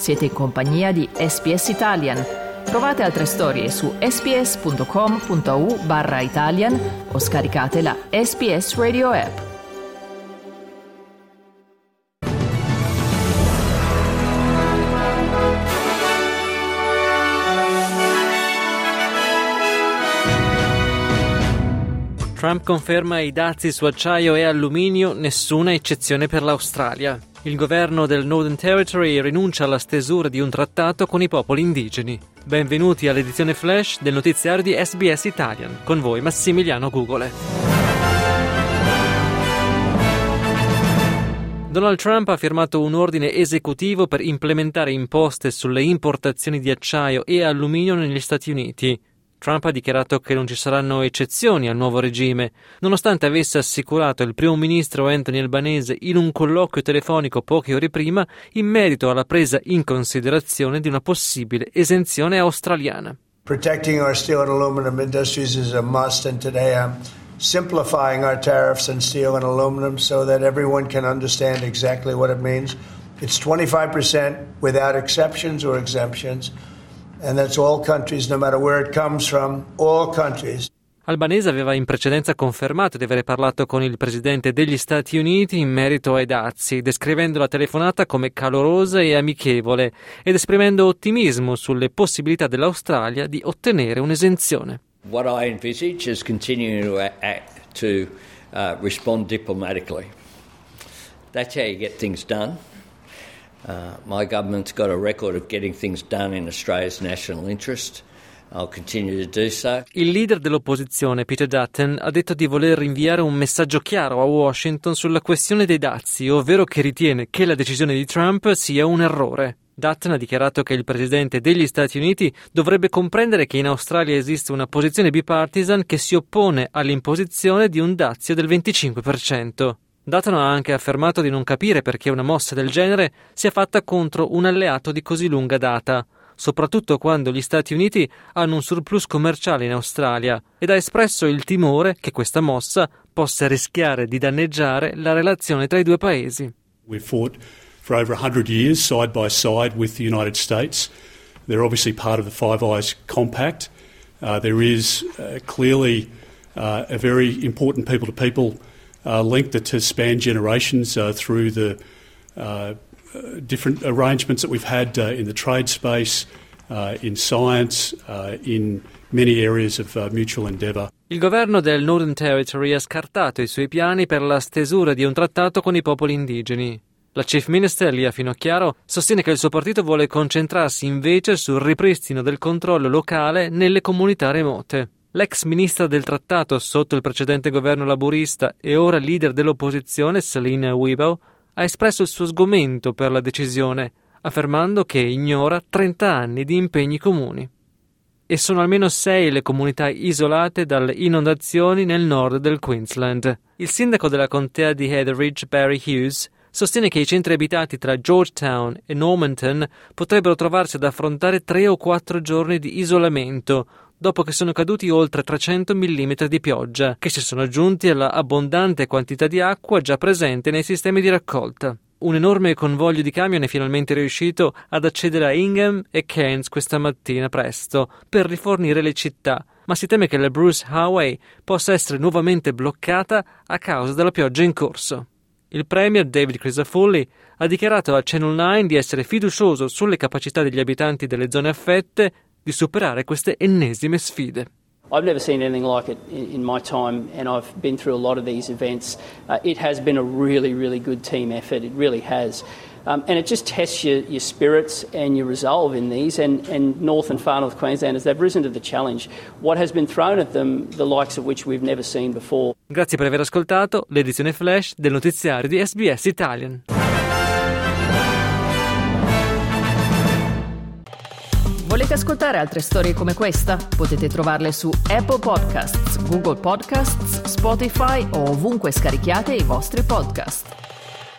Siete in compagnia di SBS Italian. Trovate altre storie su sbs.com.au/Italian o scaricate la SBS Radio app. Trump conferma i dazi su acciaio e alluminio, nessuna eccezione per l'Australia. Il governo del Northern Territory rinuncia alla stesura di un trattato con i popoli indigeni. Benvenuti all'edizione flash del notiziario di SBS Italian. Con voi Massimiliano Gugole. Donald Trump ha firmato un ordine esecutivo per implementare imposte sulle importazioni di acciaio e alluminio negli Stati Uniti. Trump ha dichiarato che non ci saranno eccezioni al nuovo regime, nonostante avesse assicurato il primo ministro Anthony Albanese in un colloquio telefonico poche ore prima in merito alla presa in considerazione di una possibile esenzione australiana. Protecting our steel and aluminum industries is a must, and today I'm simplifying our tariffs on steel and aluminum so that everyone can understand exactly what it means. It's 25% without exceptions or exemptions. And that's all countries, no matter where it comes from, all countries. Albanese aveva in precedenza confermato di aver parlato con il presidente degli Stati Uniti in merito ai dazi, descrivendo la telefonata come calorosa e amichevole ed esprimendo ottimismo sulle possibilità dell'Australia di ottenere un'esenzione. What I envisage is continuing to respond diplomatically. That's how you get things done. My government's got a record of getting things done in Australia's national interest. I'll continue to do so. Il leader dell'opposizione, Peter Dutton, ha detto di voler inviare un messaggio chiaro a Washington sulla questione dei dazi, ovvero che ritiene che la decisione di Trump sia un errore. Dutton ha dichiarato che il presidente degli Stati Uniti dovrebbe comprendere che in Australia esiste una posizione bipartisan che si oppone all'imposizione di un dazio del 25%. Dutton ha anche affermato di non capire perché una mossa del genere sia fatta contro un alleato di così lunga data, soprattutto quando gli Stati Uniti hanno un surplus commerciale in Australia, ed ha espresso il timore che questa mossa possa rischiare di danneggiare la relazione tra i due paesi. We've fought for over 100 years side by side with the United States. They're obviously part of the Five Eyes Compact. There is clearly a very important people-to-people link that has spanned generations through the different arrangements that we've had in the trade space, in science, in many areas of mutual endeavour. Il governo del Northern Territory ha scartato i suoi piani per la stesura di un trattato con i popoli indigeni. La Chief Minister, Lia Finocchiaro, sostiene che il suo partito vuole concentrarsi invece sul ripristino del controllo locale nelle comunità remote. L'ex ministra del trattato sotto il precedente governo laburista e ora leader dell'opposizione, Selina Wibble, ha espresso il suo sgomento per la decisione, affermando che ignora 30 anni di impegni comuni. E sono almeno 6 le comunità isolate dalle inondazioni nel nord del Queensland. Il sindaco della contea di Heatherridge, Barry Hughes, sostiene che i centri abitati tra Georgetown e Normanton potrebbero trovarsi ad affrontare 3 o 4 giorni di isolamento, dopo che sono caduti oltre 300 mm di pioggia, che si sono aggiunti alla abbondante quantità di acqua già presente nei sistemi di raccolta. Un enorme convoglio di camion è finalmente riuscito ad accedere a Ingham e Cairns questa mattina presto per rifornire le città, ma si teme che la Bruce Highway possa essere nuovamente bloccata a causa della pioggia in corso. Il premier David Crisafulli ha dichiarato a Channel 9 di essere fiducioso sulle capacità degli abitanti delle zone affette di superare queste ennesime sfide. I've never seen anything like it in my time, and I've been through a lot of these events. It has been a really, really good team effort. It really has. And it just tests your spirits and your resolve in these. And North and Far North Queenslanders, they've risen to the challenge. What has been thrown at them, the likes of which we've never seen before. Grazie per aver ascoltato l'edizione flash del notiziario di SBS Italian. Volete ascoltare altre storie come questa? Potete trovarle su Apple Podcasts, Google Podcasts, Spotify o ovunque scarichiate i vostri podcast.